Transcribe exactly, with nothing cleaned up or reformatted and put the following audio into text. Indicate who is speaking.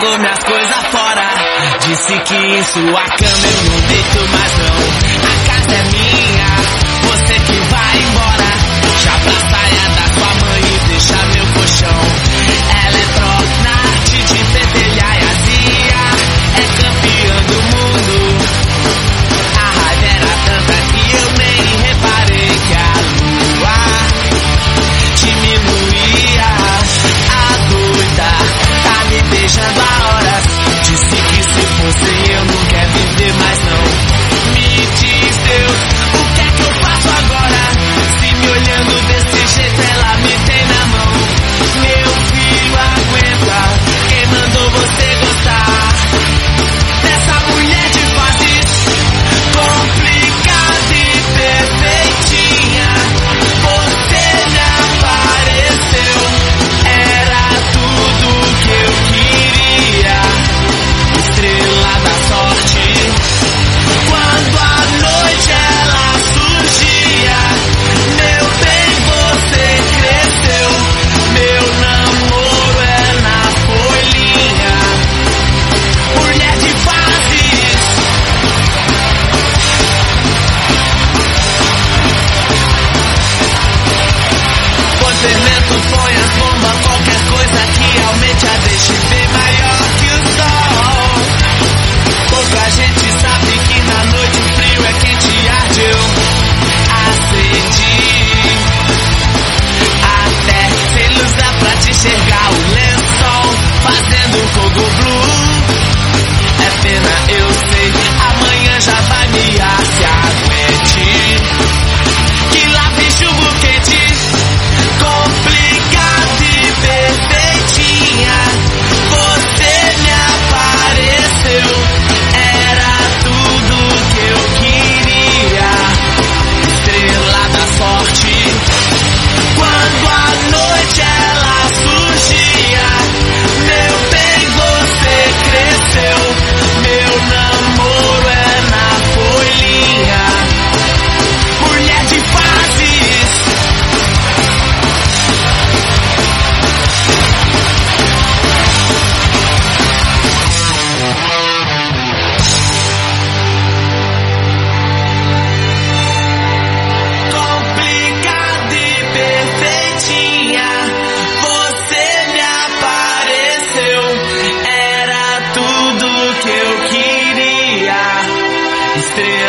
Speaker 1: jogou minhas coisas fora. Disse que em sua cama eu não deito mais não. A casa é minha, você que vai embora. Já pra saia da sua mãe e deixa meu colchão. Ela é tronarte de pentelhar e azia. É campeã do mundo. A raiva era tanta que eu nem reparei que a lua diminuía. A doida tá me beijando há horas. Disse que se fosse eu não quer viver mais não. Me diz Deus, o que é que eu faço agora? Se me olhando desse jeito ela me tem na mão. Meu filho aguenta, quem mandou você gostar dessa mulher de fases complicada e perfeitinha? Você me apareceu, era tudo que eu queria. Estrela da sorte, quando à noite ela surgia. Meu bem, você cresceu, meu namoro é na folhinha. Mulher de fases, põe fermento, põe as bombas, qualquer coisa que aumente a deixe bem maior que o sol. Pouca gente sabe que na noite o frio é quente, arde, eu acendi. Até sem luz dá pra te enxergar o lençol fazendo coco blue. É pena, eu sei, amanhã já vai me ar, se aguente. Que lá vem chuva quente, complicada e perfeitinha. Você me apareceu, era tudo que eu queria. Estrela da sorte, quando à noite ela surgia. Meu bem, você cresceu, meu namoro é na folhinha. Mulher de fases, complicada e perfeitinha. Você me apareceu, era tudo que eu queria. Estrela